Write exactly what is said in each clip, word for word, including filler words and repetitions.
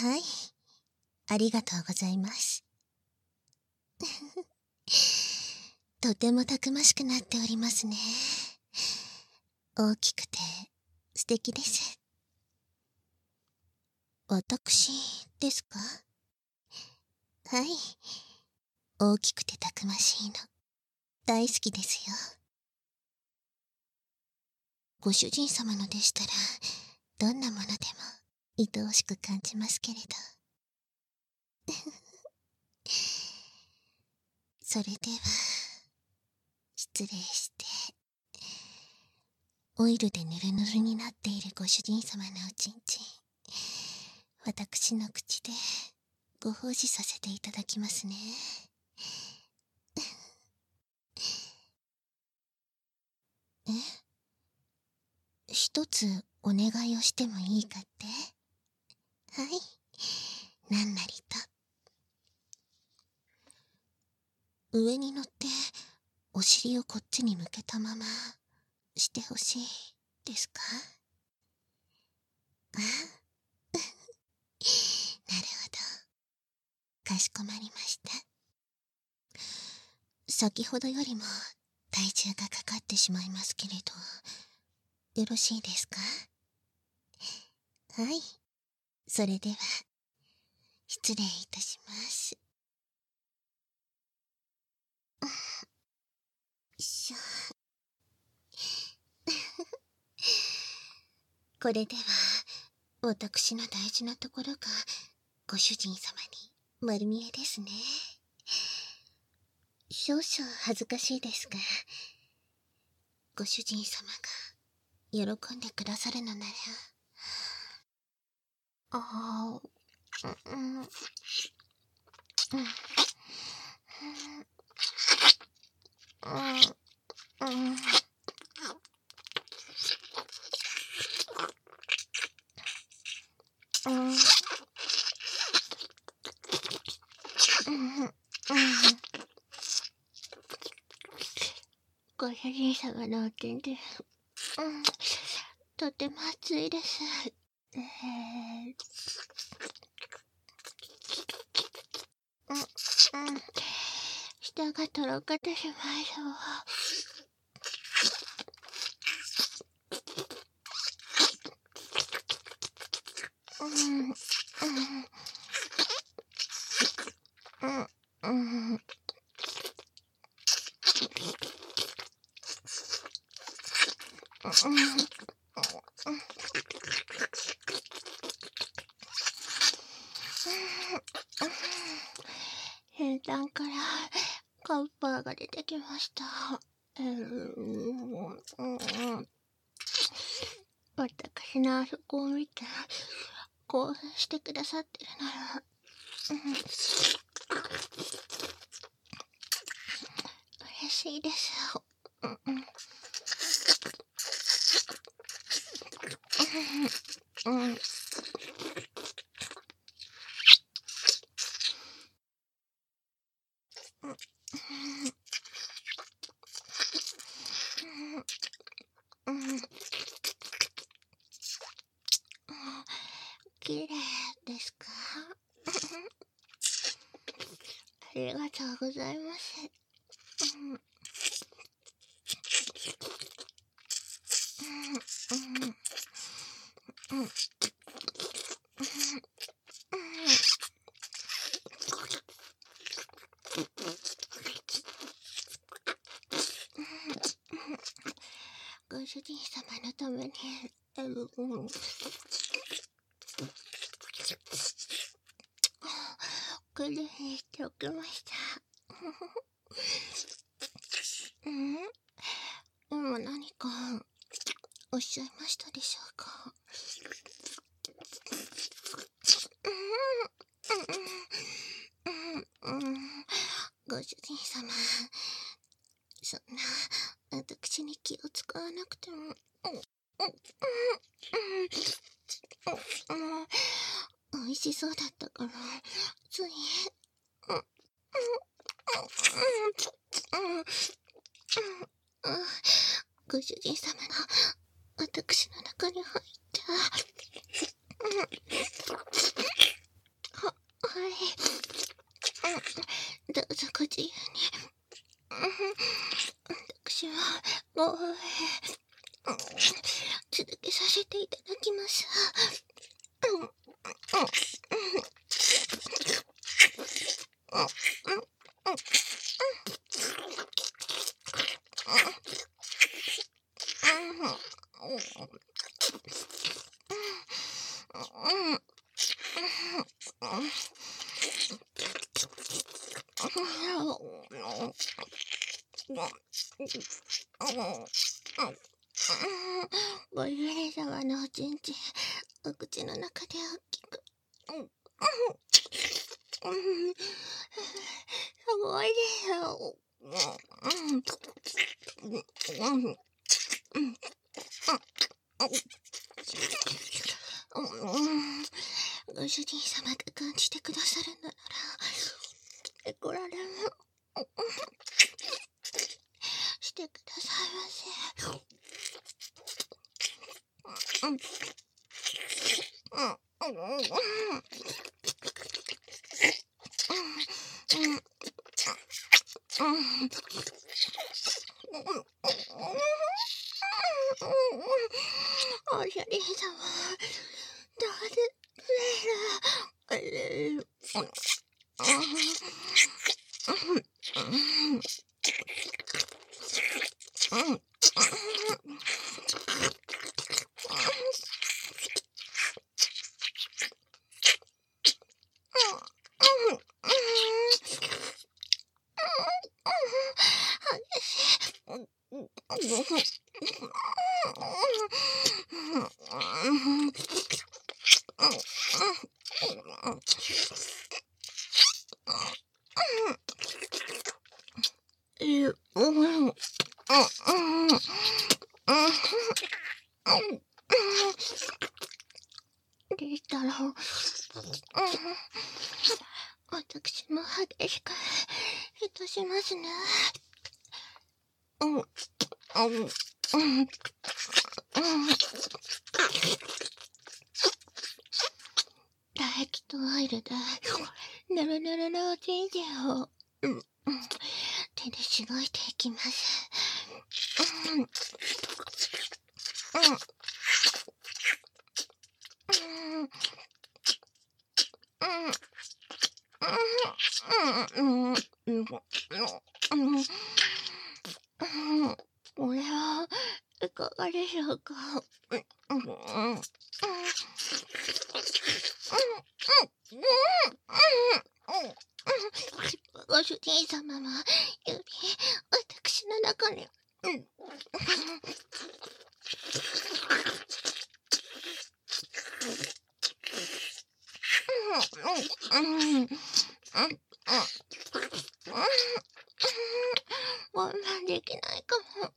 はい、ありがとうございます。とてもたくましくなっておりますね。大きくて素敵です。私ですか？はい、大きくてたくましいの大好きですよ。ご主人様のでしたらどんなものでも愛おしく感じますけれど。それでは失礼して、オイルでぬるぬるになっているご主人様のおちんちん、私の口でご奉仕させていただきますね。え？一つお願いをしてもいいかって？はい、なんなりと。上に乗ってお尻をこっちに向けたまましてほしいですか？あなるほど、かしこまりました。先ほどよりも体重がかかってしまいますけれど、よろしいですか？はい、それでは失礼いたします。よいしょ。これでは私の大事なところがご主人様に丸見えですね。少々恥ずかしいですが、ご主人様が喜んでくださるのなら、ああ、うん、うん、うん、うん、うん、ご主人様のお手で、うん、とても熱いです。えー、うん、うん、舌がとろけてしまいそう。うん、うん、うん、うん。先端からカッパーが出てきました。うん、私のあそこを見て興奮してくださってるなら、うん、嬉しいですよ。うんうんうん、うん、綺麗ですか？ありがとうございます。うんうんうんうん、ご主人様のために、うん、クリーンにしておきました。うん、今何かおっしゃいましたでしょうか？うん、うん、うん、ご主人様、そんな私に気を使わなくても、うん、うん、うん、美味しそうだったからつい、うん、うん、うん、うん、ご主人様が私の中に入って、 ご主人様のおちんちん、お口の中で大きく。すごいですよ。ご主人様が感じてくださるのなら、いくらでもしてくださいませ。お主人様、どうででしたら、私も激しくいたしますね。唾液とオイルでぬるぬるのおちんちんを手でしごいていきます。これはいかがでしょうか。ご主人様も指、私の中に。我慢できないかも。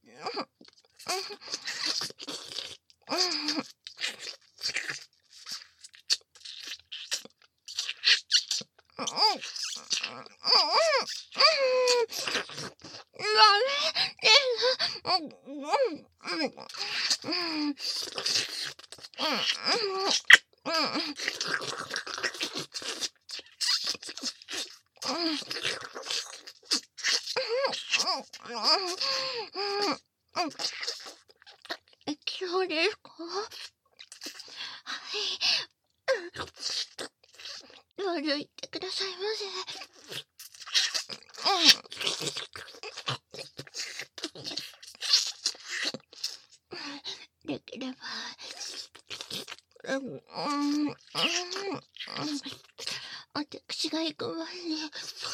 そうですか。はい。どうぞ言ってくださいませ。できれば、私が行く前に、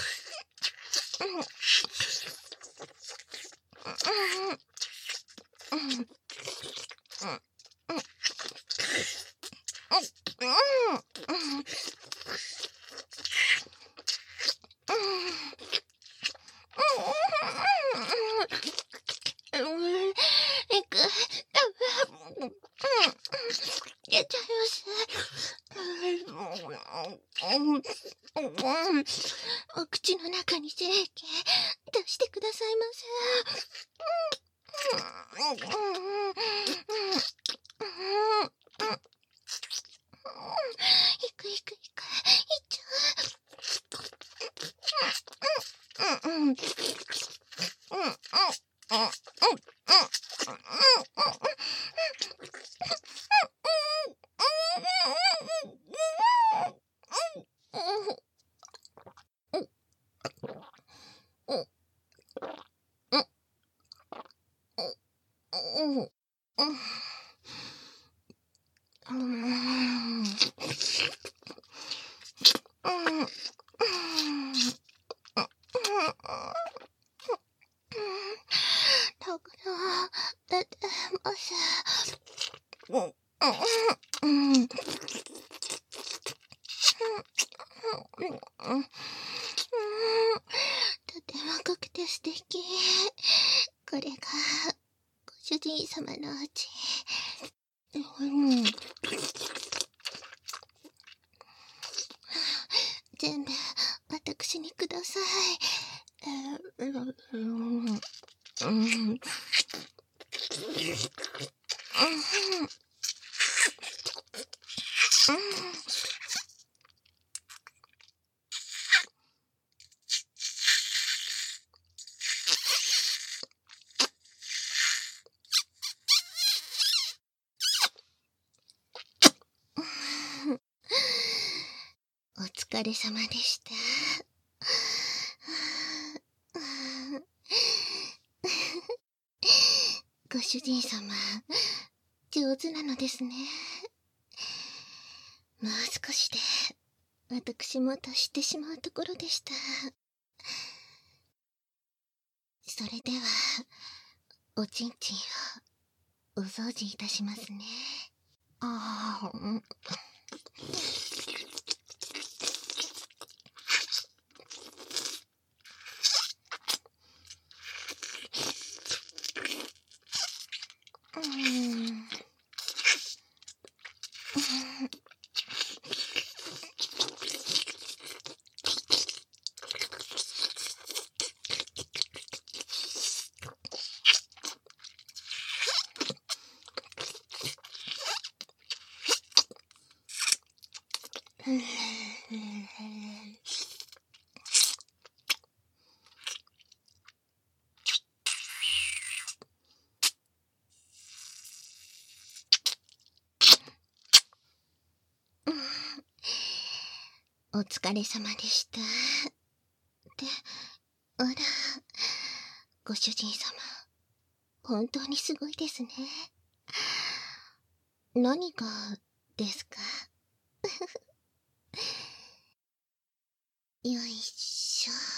出ちゃいます。お口の中に精液出してくださいませ。いくいくいく、いっちゃう。うんうん。 うん。うん。だから出てます。うん。うん。とても濃くて素敵。これがご主人様のお家。うん。全部私にください。うん。うん。お疲れ様でした。ご主人様、上手なのですね。もう少しで、私も達してしまうところでした。それでは、おちんちんをお掃除いたしますね。ああ、うん。うん。お疲れ様でした。で、あら、ご主人様、本当にすごいですね。何がですか？よいしょ。